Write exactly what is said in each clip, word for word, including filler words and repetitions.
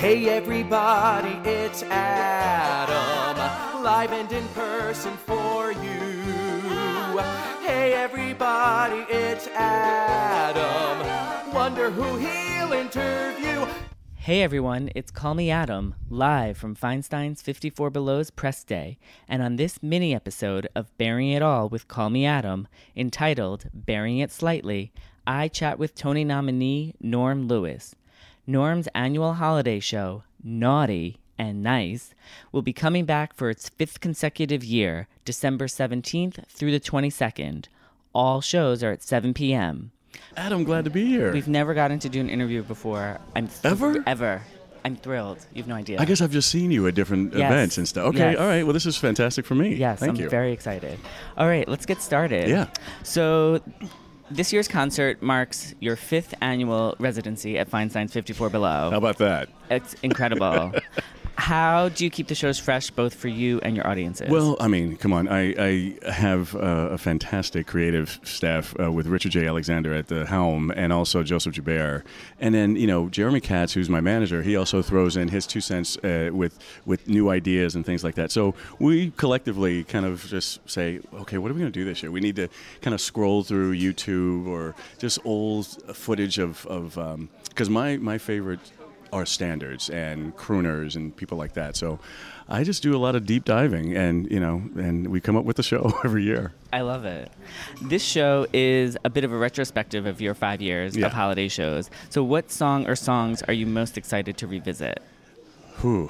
Hey everybody, it's Adam, live and in person for you. Hey everybody, it's Adam, wonder who he'll interview. Hey everyone, it's Call Me Adam, live from Feinstein's fifty-four Below's press day, and on this mini-episode of Bearing It All with Call Me Adam, entitled Bearing It Slightly, I chat with Tony nominee Norm Lewis. Norm's annual holiday show, Naughty and Nice, will be coming back for its fifth consecutive year, December seventeenth through the twenty-second. All shows are at seven p.m. Adam, glad to be here. We've never gotten to do an interview before. I'm th- Ever? Ever. I'm thrilled. You have no idea. I guess I've just seen you at different Yes. events and stuff. Okay, Yes. all right. Well, this is fantastic for me. Yes, Thank I'm you. very excited. All right, let's get started. Yeah. So this year's concert marks your fifth annual residency at Feinstein's fifty-four Below. How about that? It's incredible. How do you keep the shows fresh both for you and your audiences? Well, I mean, come on. I, I have uh, a fantastic creative staff uh, with Richard J. Alexander at the helm and also Joseph Joubert. And then, you know, Jeremy Katz, who's my manager, he also throws in his two cents uh, with, with new ideas and things like that. So we collectively kind of just say, okay, what are we going to do this year? We need to kind of scroll through YouTube or just old footage of, of um, 'cause my, my favorite are standards and crooners and people like that. So I just do a lot of deep diving and, you know, and we come up with the show every year. I love it. This show is a bit of a retrospective of your five years Yeah. of holiday shows. So what song or songs are you most excited to revisit? Whew.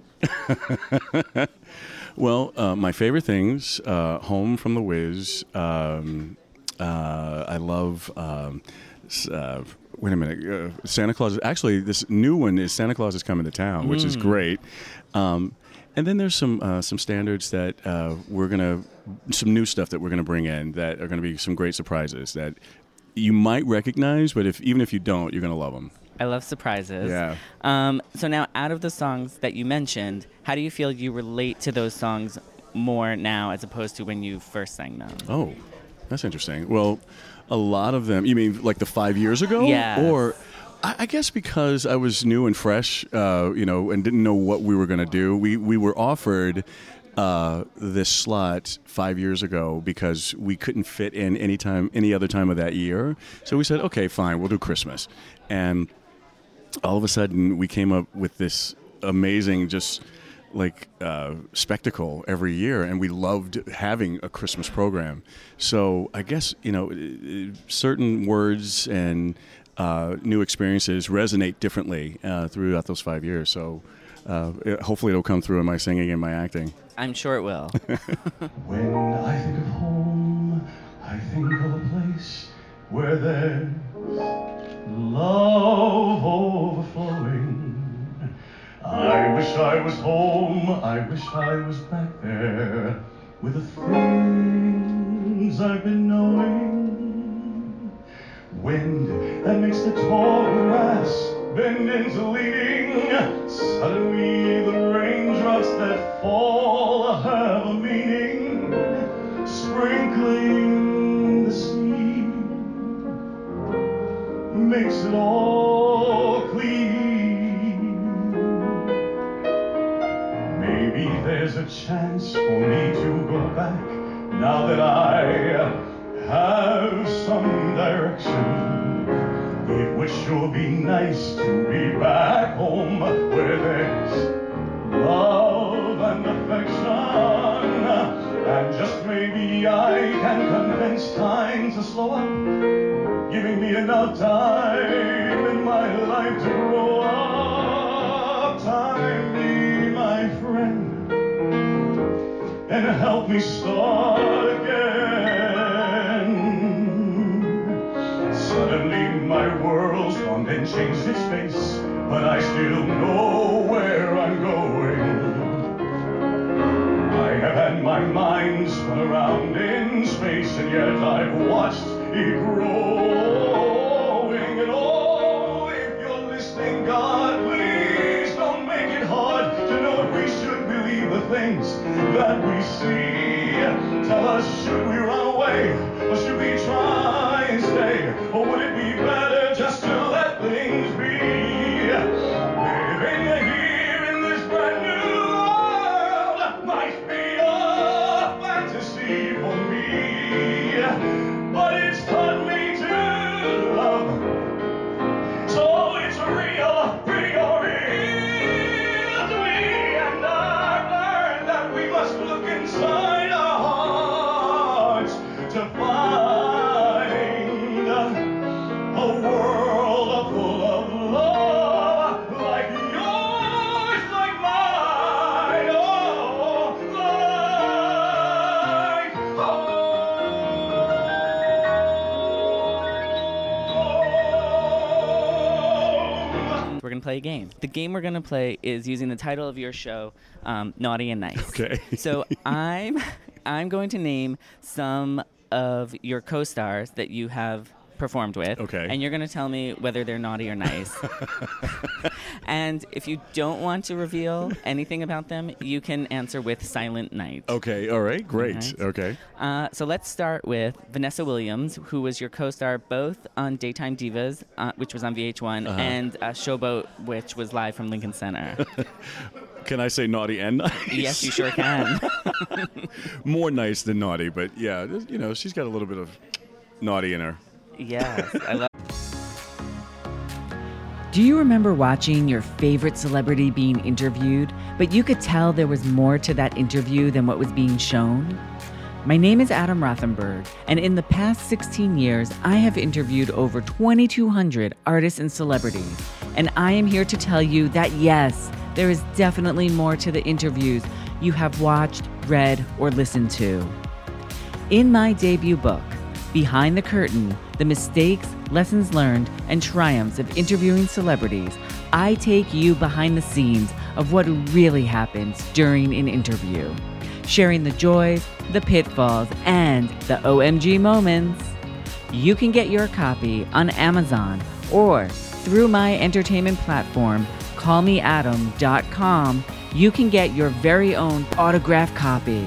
Well, uh, my favorite things, uh, Home from the Wiz. Um, uh, I love... Um, uh, Wait a minute. Uh, Santa Claus. Actually, this new one is Santa Claus is Coming to Town, which mm. is great. Um, and then there's some uh, some standards that uh, we're gonna, some new stuff that we're gonna bring in that are gonna be some great surprises that you might recognize, but if even if you don't, you're gonna love them. I love surprises. Yeah. Um, so now, out of the songs that you mentioned, how do you feel you relate to those songs more now as opposed to when you first sang them? Oh, that's interesting. Well, a lot of them, you mean like the five years ago? Yeah. Or I, I guess because I was new and fresh, uh, you know, and didn't know what we were going to do. We, we were offered uh, this slot five years ago because we couldn't fit in any time, any other time of that year. So we said, okay, fine, we'll do Christmas. And all of a sudden we came up with this amazing just like uh, spectacle every year, and we loved having a Christmas program. So I guess, you know, certain words and uh, new experiences resonate differently uh, throughout those five years. So uh, it, hopefully it'll come through in my singing and my acting. I'm sure it will. When I think of home, I think of a place where there's love overflowing. I wish I was home, I wish I was back there with the things I've been knowing. Wind that makes the tall grass bend into leaning. Suddenly the raindrops that fall have a meaning. Sprinkling the sea makes it all clean. Maybe there's a chance for me to go back now that I have some direction. It would sure be nice to be back home where there's love and affection. And just maybe I can convince time to slow up, giving me enough time in my life to grow up. Time be my friend and help me start again. Suddenly my world's gone and changed its face, but I still know where I'm going. I have had my mind spun around in space, and yet I've watched it growing. And oh, if you're listening, God, please don't make it hard to know if we should believe the things that we see. Tell us, should we run away, or should we try and stay? Or would it be better just to let things be? Living we're going to play a game. The game we're going to play is using the title of your show, um, Naughty and Nice. Okay. So I'm I'm going to name some of your co-stars that you have performed with. Okay. And you're going to tell me whether they're naughty or nice. And if you don't want to reveal anything about them, you can answer with Silent Night. Okay, all right, great. Right. Okay. Uh, so let's start with Vanessa Williams, who was your co-star both on Daytime Divas, uh, which was on V H one, Uh-huh. and uh, Showboat, which was live from Lincoln Center. Can I say naughty and nice? Yes, you sure can. More nice than naughty, but yeah, you know, she's got a little bit of naughty in her. Yes, I love. Do you remember watching your favorite celebrity being interviewed, but you could tell there was more to that interview than what was being shown? My name is Adam Rothenberg, and in the past sixteen years, I have interviewed over twenty-two hundred artists and celebrities. And I am here to tell you that yes, there is definitely more to the interviews you have watched, read, or listened to. In my debut book, Behind the Curtain, The Mistakes, Lessons Learned, and Triumphs of Interviewing Celebrities, I take you behind the scenes of what really happens during an interview, sharing the joys, the pitfalls, and the O M G moments. You can get your copy on Amazon or through my entertainment platform, call me adam dot com. You can get your very own autographed copy.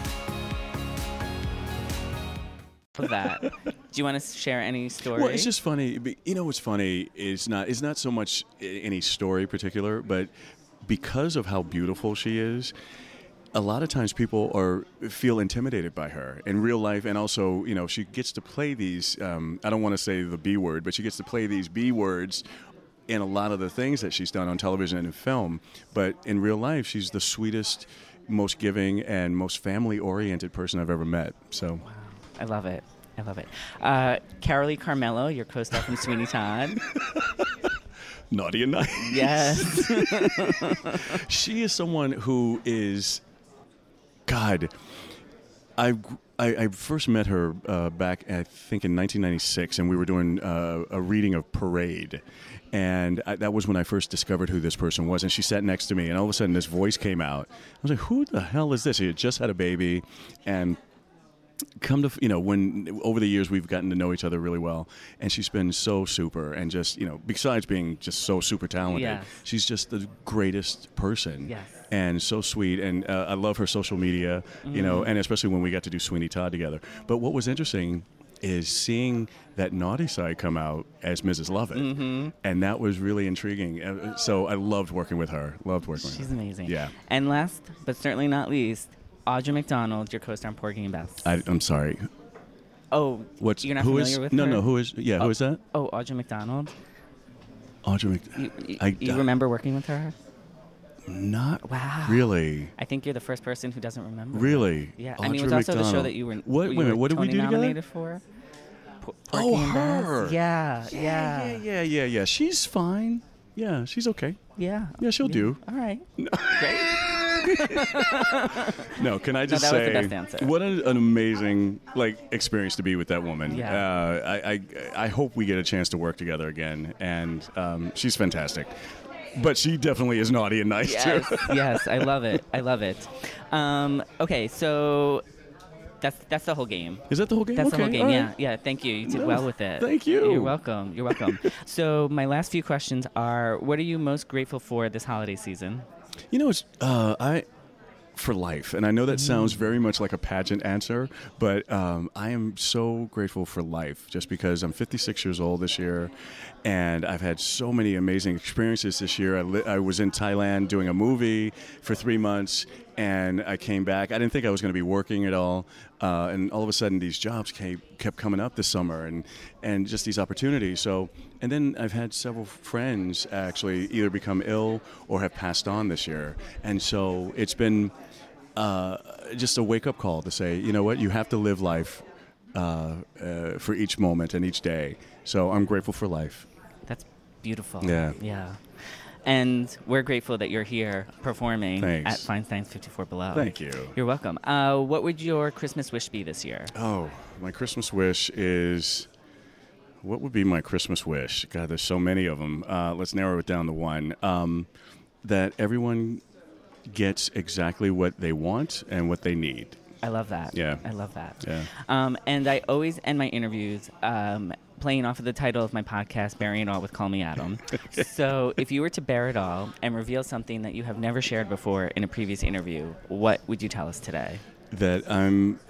That. Do you want to share any story? Well, it's just funny. but You know what's funny is not is not so much i- any story particular, but because of how beautiful she is, a lot of times people are feel intimidated by her in real life, and also, you know, she gets to play these. Um, I don't want to say the B word, but she gets to play these B words in a lot of the things that she's done on television and in film. But in real life, she's the sweetest, most giving, and most family-oriented person I've ever met. So. I love it. I love it. Uh, Carolee Carmelo, your co-star from Sweeney Todd. Naughty and nice. Yes. She is someone who is, God, I, I, I first met her uh, back, I think, in nineteen ninety-six, and we were doing uh, a reading of Parade. And I, that was when I first discovered who this person was. And she sat next to me, and all of a sudden this voice came out. I was like, who the hell is this? She had just had a baby, and come to, you know, when over the years we've gotten to know each other really well, and she's been so super, and just, you know, besides being just so super talented, Yes. she's just the greatest person. Yes. And so sweet, and uh, I love her social media, you know, and especially when we got to do Sweeney Todd together. But what was interesting is seeing that naughty side come out as Missus Lovett, Mm-hmm. and that was really intriguing. Uh, So I loved working with her. Loved working with her. She's amazing. Yeah. And last, but certainly not least, Audra McDonald, your co-star on Porgy and Bess. I, I'm sorry. Oh, What's you're not who familiar is- with no, her? no. Who is? Yeah, who is that? Oh, Audra McDonald. Audra Mc. You, you, I, you I- remember working with her? Not Wow. really. I think you're the first person who doesn't remember. Really? Yeah. I mean, it Audra was also the show McDonald. that you were. What? you Wait a minute. were What did we Tony do together? nominated for? Por- Porgy Oh, and Bess. her. Yeah, Yeah, yeah, yeah, yeah, yeah, yeah. She's fine. Yeah, she's okay. yeah. Yeah, she'll do. All right. Great. No, can I just that was say, the best answer. what an, an amazing like experience to be with that woman. Yeah. Uh, I, I I hope we get a chance to work together again, and um, she's fantastic. But she definitely is naughty and nice Yes, too. yes, I love it. I love it. Um, okay, so that's that's the whole game. Is that the whole game? That's okay, the whole game. all Yeah, right. yeah. Thank you. You did No, well with it. thank you. You're welcome. You're welcome. So my last few questions are: what are you most grateful for this holiday season? You know, it's uh, I for life, and I know that Mm. sounds very much like a pageant answer, but um, I am so grateful for life, just because I'm fifty-six years old this year, and I've had so many amazing experiences this year. I, li- I was in Thailand doing a movie for three months, and I came back. I didn't think I was going to be working at all, uh, and all of a sudden these jobs came, kept coming up this summer, and and just these opportunities. So, and then I've had several friends actually either become ill or have passed on this year, and so it's been uh, just a wake-up call to say, you know what, you have to live life uh, uh, for each moment and each day. So I'm grateful for life. That's beautiful. Yeah. Yeah. And we're grateful that you're here performing Thanks. at Feinstein's fifty-four Below. Thank you. You're welcome. Uh, what would your Christmas wish be this year? Oh, my Christmas wish is what would be my Christmas wish? God, there's so many of them. Uh, let's narrow it down to one. Um, that everyone gets exactly what they want and what they need. I love that. Yeah. I love that. Yeah. Um, and I always end my interviews um, playing off of the title of my podcast, Burying It All with Call Me Adam. So if you were to bear it all and reveal something that you have never shared before in a previous interview, what would you tell us today? That I'm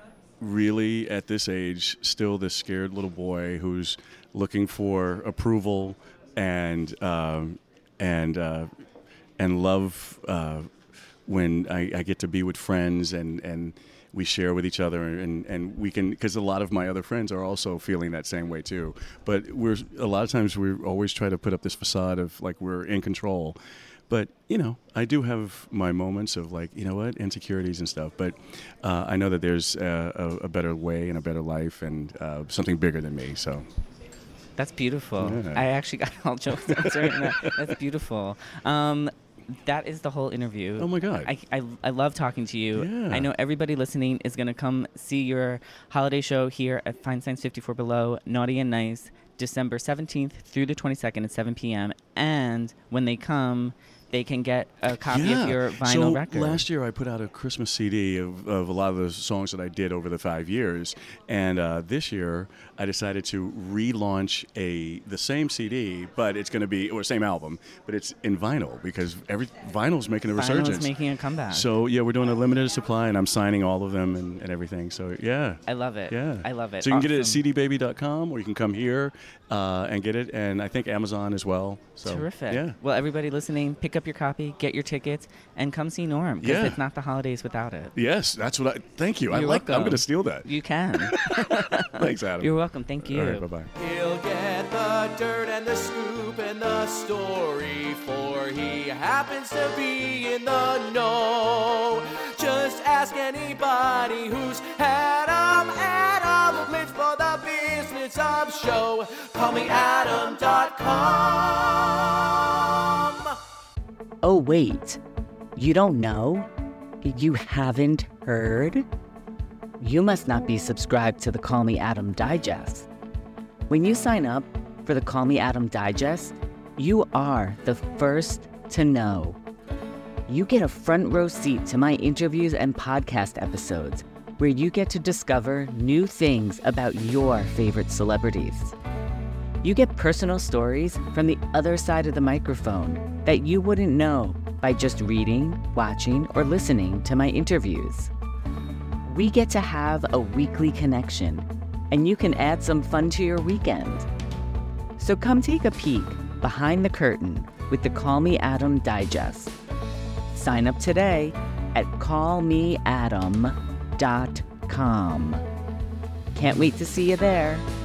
really, at this age, still this scared little boy who's looking for approval and um, and uh, and love uh, when I, I get to be with friends and, and we share with each other and, and we can, because a lot of my other friends are also feeling that same way too. But we're a lot of times we always try to put up this facade of like we're in control. But, you know, I do have my moments of like, you know what, insecurities and stuff. But uh, I know that there's a, a, a better way and a better life and uh, something bigger than me. So that's beautiful. Yeah. I actually got all jokes answering that. That's beautiful. Um, that is the whole interview. Oh, my God. I, I, I love talking to you. Yeah. I know everybody listening is going to come see your holiday show here at Feinstein's fifty-four Below, Naughty and Nice, December seventeenth through the twenty-second at seven p.m. And when they come, they can get a copy yeah. of your vinyl so record. Last year I put out a Christmas C D of, of a lot of the songs that I did over the five years. And uh, this year I decided to relaunch a the same C D, but it's going to be, or same album, but it's in vinyl because every vinyl's making a resurgence. Vinyl's making a comeback. So, yeah, we're doing a limited supply, and I'm signing all of them and, and everything. So, yeah. I love it. Yeah. I love it. So you can get it at Awesome. c d baby dot com, or you can come here uh, and get it, and I think Amazon as well. So, Terrific. Yeah. Well, everybody listening, pick up your copy, get your tickets, and come see Norm, because Yeah. it's not the holidays without it. Yes, that's what I. Thank you. I You're like. I'm welcome. going to steal that. You can. Thanks, Adam. You're welcome. Thank you. All right. Bye bye. He'll get the dirt and the scoop and the story, for he happens to be in the know. Just ask anybody who's Adam. Adam lives for the business of show. Call me Adam dot com. Oh, wait. You don't know? You haven't heard? You must not be subscribed to the Call Me Adam Digest. When you sign up for the Call Me Adam Digest, you are the first to know. You get a front row seat to my interviews and podcast episodes, where you get to discover new things about your favorite celebrities. You get personal stories from the other side of the microphone that you wouldn't know by just reading, watching, or listening to my interviews. We get to have a weekly connection, and you can add some fun to your weekend. So come take a peek behind the curtain with the Call Me Adam Digest. Sign up today at call me adam dot com. Can't wait to see you there.